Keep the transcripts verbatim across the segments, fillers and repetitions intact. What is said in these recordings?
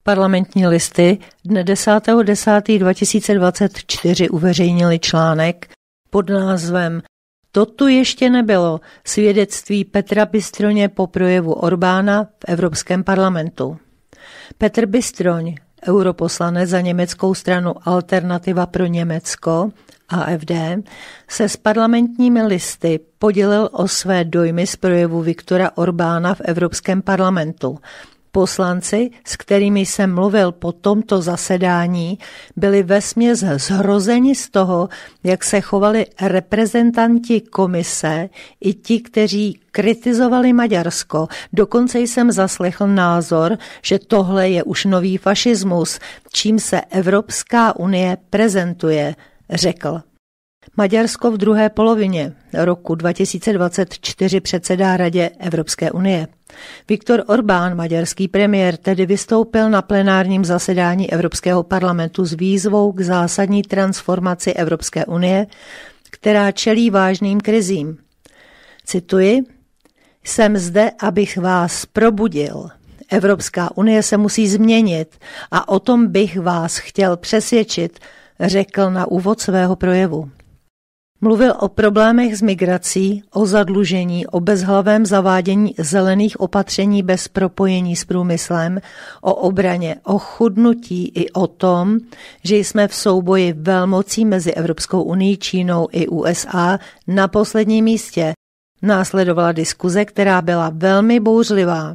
Parlamentní listy dne desátého desátého dva tisíce dvacet čtyři uveřejnili článek pod názvem To tu ještě nebylo, svědectví Petra Bystroně po projevu Orbána v Evropském parlamentu. Petr Bystroň, europoslanec za německou stranu Alternativa pro Německo, A F D, se s parlamentními listy podělil o své dojmy z projevu Viktora Orbána v Evropském parlamentu. Poslanci, s kterými jsem mluvil po tomto zasedání, byli vesměs zhrozeni z toho, jak se chovali reprezentanti komise i ti, kteří kritizovali Maďarsko. Dokonce jsem zaslechl názor, že tohle je už nový fašismus, čím se Evropská unie prezentuje, řekl. Maďarsko v druhé polovině roku dva tisíce dvacet čtyři předsedá Radě Evropské unie. Viktor Orbán, maďarský premiér, tedy vystoupil na plenárním zasedání Evropského parlamentu s výzvou k zásadní transformaci Evropské unie, která čelí vážným krizím. Cituji, jsem zde, abych vás probudil. Evropská unie se musí změnit a o tom bych vás chtěl přesvědčit, řekl na úvod svého projevu. Mluvil o problémech s migrací, o zadlužení, o bezhlavém zavádění zelených opatření bez propojení s průmyslem, o obraně, o chudnutí i o tom, že jsme v souboji velmocí mezi Evropskou unií, Čínou i U S A na posledním místě. Následovala diskuze, která byla velmi bouřlivá.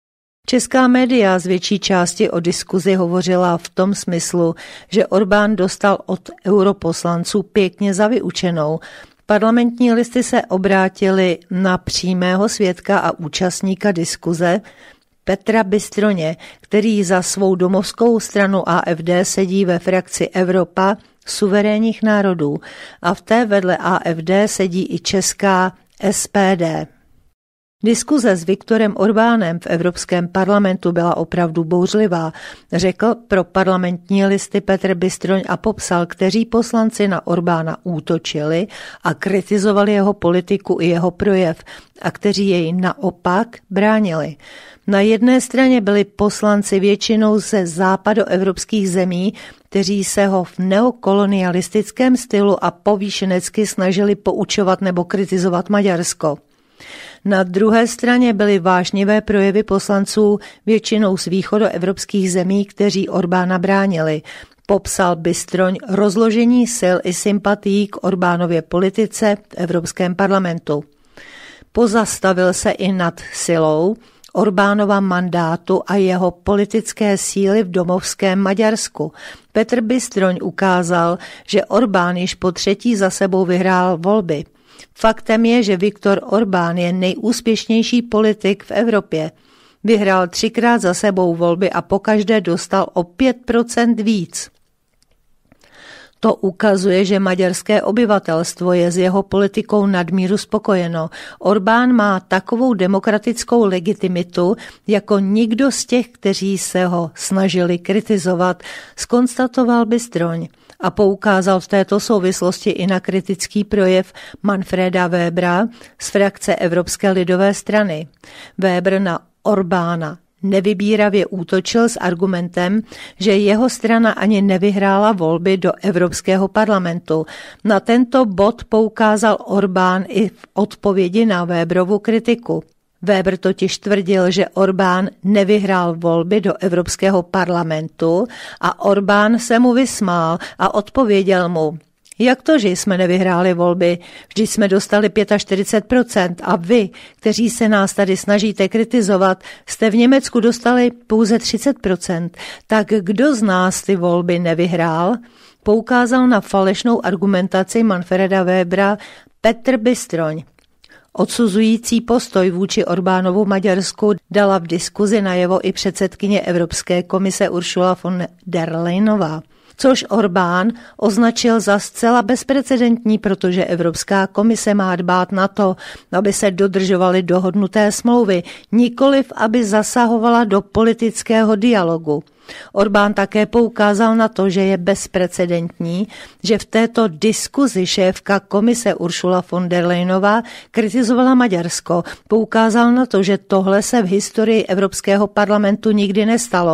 Česká média z větší části o diskuzi hovořila v tom smyslu, že Orbán dostal od europoslanců pěkně za vyučenou. Parlamentní listy se obrátily na přímého svědka a účastníka diskuze Petra Bystroně, který za svou domovskou stranu A F D sedí ve frakci Evropa suverénních národů a v té vedle A F D sedí i česká S P D. Diskuze s Viktorem Orbánem v Evropském parlamentu byla opravdu bouřlivá, řekl pro parlamentní listy Petr Bystroň a popsal, kteří poslanci na Orbána útočili a kritizovali jeho politiku i jeho projev a kteří jej naopak bránili. Na jedné straně byli poslanci většinou ze západoevropských zemí, kteří se ho v neokolonialistickém stylu a povýšenecky snažili poučovat nebo kritizovat Maďarsko. Na druhé straně byly vášnivé projevy poslanců většinou z východoevropských zemí, kteří Orbána bránili. Popsal Bystroň rozložení sil i sympatií k Orbánově politice v Evropském parlamentu. Pozastavil se i nad silou Orbánova mandátu a jeho politické síly v domovském Maďarsku. Petr Bystroň ukázal, že Orbán již po třetí za sebou vyhrál volby. Faktem je, že Viktor Orbán je nejúspěšnější politik v Evropě. Vyhrál třikrát za sebou volby a pokaždé dostal o pět procent víc. To ukazuje, že maďarské obyvatelstvo je s jeho politikou nadmíru spokojeno. Orbán má takovou demokratickou legitimitu, jako nikdo z těch, kteří se ho snažili kritizovat, zkonstatoval Bystroň a poukázal v této souvislosti i na kritický projev Manfreda Webera z frakce Evropské lidové strany. Weber na Orbána nevybíravě útočil s argumentem, že jeho strana ani nevyhrála volby do Evropského parlamentu. Na tento bod poukázal Orbán i v odpovědi na Weberovu kritiku. Weber totiž tvrdil, že Orbán nevyhrál volby do Evropského parlamentu a Orbán se mu vysmál a odpověděl mu: Jak to, že jsme nevyhráli volby? Vždyť jsme dostali čtyřicet pět procent a vy, kteří se nás tady snažíte kritizovat, jste v Německu dostali pouze třicet procent. Tak kdo z nás ty volby nevyhrál? Poukázal na falešnou argumentaci Manfreda Webera Petr Bystroň. Odsuzující postoj vůči Orbánovu Maďarsku dala v diskuzi najevo i předsedkyně Evropské komise Ursula von der Leyenová, což Orbán označil za zcela bezprecedentní, protože Evropská komise má dbát na to, aby se dodržovaly dohodnuté smlouvy, nikoliv aby zasahovala do politického dialogu. Orbán také poukázal na to, že je bezprecedentní, že v této diskuzi šéfka komise Ursula von der Leyenová kritizovala Maďarsko. Poukázal na to, že tohle se v historii Evropského parlamentu nikdy nestalo.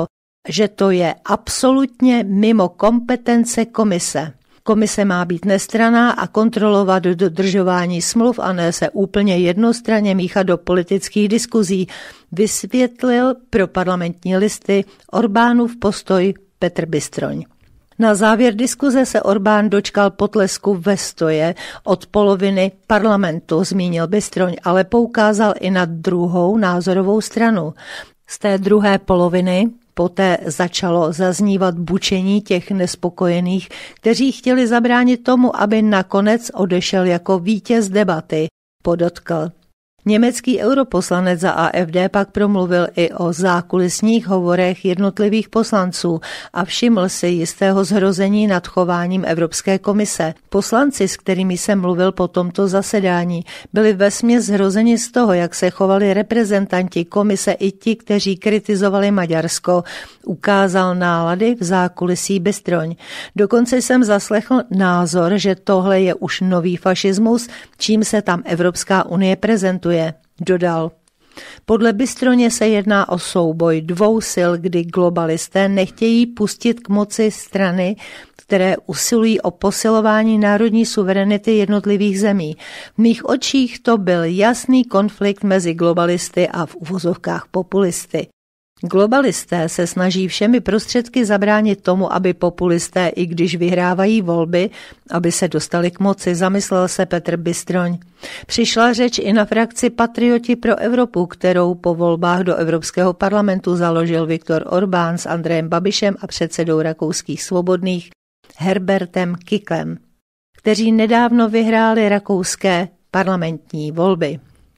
že to je absolutně mimo kompetence komise. Komise má být nestranná a kontrolovat dodržování smluv a ne se úplně jednostranně míchat do politických diskuzí, vysvětlil pro Parlamentní listy Orbánův postoj Petr Bystroň. Na závěr diskuze se Orbán dočkal potlesku ve stoje od poloviny parlamentu, zmínil Bystroň, ale poukázal i na druhou názorovou stranu. Z té druhé poloviny poté začalo zaznívat bučení těch nespokojených, kteří chtěli zabránit tomu, aby nakonec odešel jako vítěz debaty, podotkl. Německý europoslanec za A F D pak promluvil i o zákulisních hovorech jednotlivých poslanců a všiml si jistého zhrození nad chováním Evropské komise. Poslanci, s kterými jsem mluvil po tomto zasedání, byli vesměs zhrozeni z toho, jak se chovali reprezentanti komise i ti, kteří kritizovali Maďarsko, ukázal nálady v zákulisí Bystroň. Dokonce jsem zaslechl názor, že tohle je už nový fašismus, čím se tam Evropská unie prezentuje. Dodal. Podle Bystroně se jedná o souboj dvou sil, kdy globalisté nechtějí pustit k moci strany, které usilují o posilování národní suverenity jednotlivých zemí. V mých očích to byl jasný konflikt mezi globalisty a v uvozovkách populisty. Globalisté se snaží všemi prostředky zabránit tomu, aby populisté, i když vyhrávají volby, aby se dostali k moci, zamyslel se Petr Bystroň. Přišla řeč i na frakci Patrioti pro Evropu, kterou po volbách do Evropského parlamentu založil Viktor Orbán s Andrejem Babišem a předsedou rakouských svobodných Herbertem Kiklem, kteří nedávno vyhráli rakouské parlamentní volby.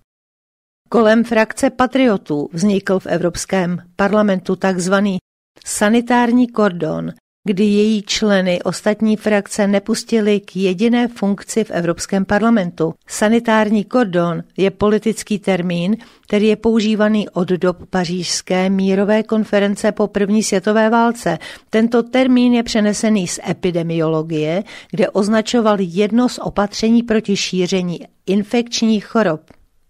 Kolem frakce patriotů vznikl v Evropském parlamentu takzvaný sanitární kordon, kdy její členy ostatní frakce nepustili k jediné funkci v Evropském parlamentu. Sanitární kordon je politický termín, který je používaný od dob pařížské mírové konference po první světové válce. Tento termín je přenesený z epidemiologie, kde označoval jedno z opatření proti šíření infekčních chorob.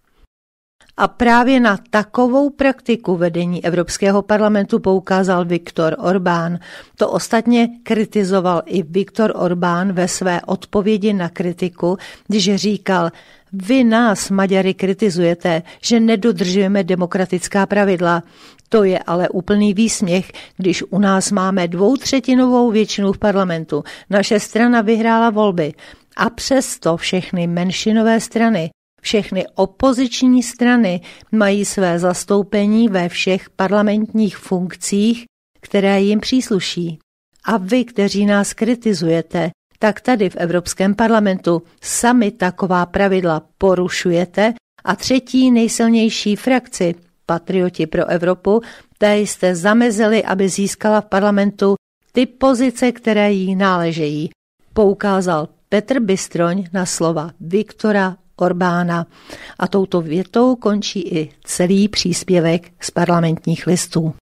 A právě na takovou praktiku vedení Evropského parlamentu poukázal Viktor Orbán. To ostatně kritizoval i Viktor Orbán ve své odpovědi na kritiku, když říkal, vy nás, Maďary, kritizujete, že nedodržujeme demokratická pravidla. To je ale úplný výsměch, když u nás máme dvoutřetinovou většinu v parlamentu. Naše strana vyhrála volby a přesto všechny menšinové strany, všechny opoziční strany mají své zastoupení ve všech parlamentních funkcích, které jim přísluší. A vy, kteří nás kritizujete, tak tady v Evropském parlamentu sami taková pravidla porušujete a třetí nejsilnější frakci, Patrioti pro Evropu, té jste zamezili, aby získala v parlamentu ty pozice, které jí náležejí, poukázal Petr Bystroň na slova Viktora Orbána. A touto větou končí i celý příspěvek z Parlamentních listů.